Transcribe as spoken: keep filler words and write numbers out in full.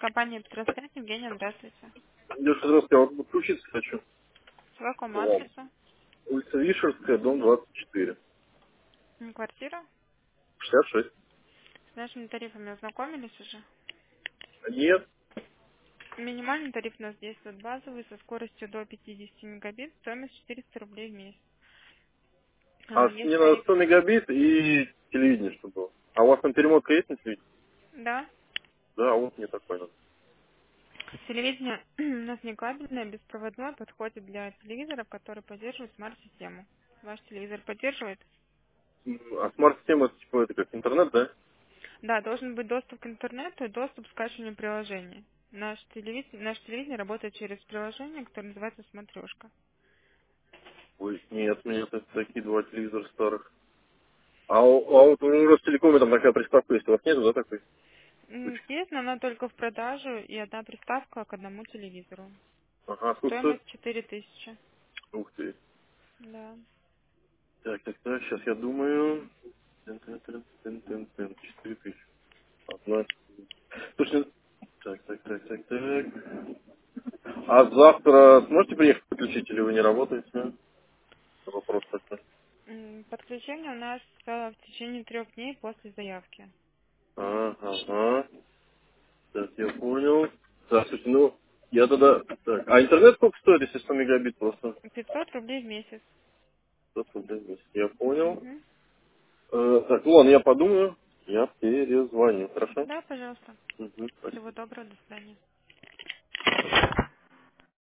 Компания Петросвязь, Евгения, здравствуйте. Леша, здравствуйте, я вот подключиться хочу С какому к вам. адресу? Улица Вишерская, дом двадцать четыре. М, Квартира? шестьдесят шесть. С нашими тарифами ознакомились уже? Нет. Минимальный тариф у нас действует базовый со скоростью до пятидесяти мегабит, стоимость четыреста рублей в месяц. А, А Есть мне надо тариф? сто мегабит и телевидение, чтобы было. А у вас там перемотка есть на телевидении? Да. Да, а вот мне такой надо. Телевидение у нас не кабельное, беспроводное, подходит для телевизоров, которые поддерживают смарт-систему. Ваш телевизор поддерживает? М, А смарт-система, это, типа, это как интернет, да? Да, должен быть доступ к интернету и доступ к скачиванию приложений. Наш телевизор, наш телевизор работает через приложение, которое называется «Смотрешка». Ой, нет, мне это такие два телевизора старых. А, у- а вот у Ростелекома там такая приставка есть, у вас нету, да, такой? М, Есть, но она только в продажу и одна приставка к одному телевизору. Ага, а сколько стоит? Стоимость четыре тысячи. Ух ты. Да. Так, так, так, сейчас я думаю. Тын-тын-тын-тын-тын, четыре тысячи. Одна. Слушай, так, так, так, так, так. А завтра сможете приехать подключить или вы не работаете? Вопрос такой. М, Подключение у нас э, в течение трех дней после заявки. А, ага. Так, я понял. Так, слушайте, ну, я тогда... Так, а интернет сколько стоит, если сто мегабит просто? пятьсот рублей в месяц. сто рублей в месяц. Я понял. Мгм. Э, так, ну ладно, я подумаю. Я перезвоню, хорошо? Да, пожалуйста. Угу, спасибо. Всего доброго, до свидания.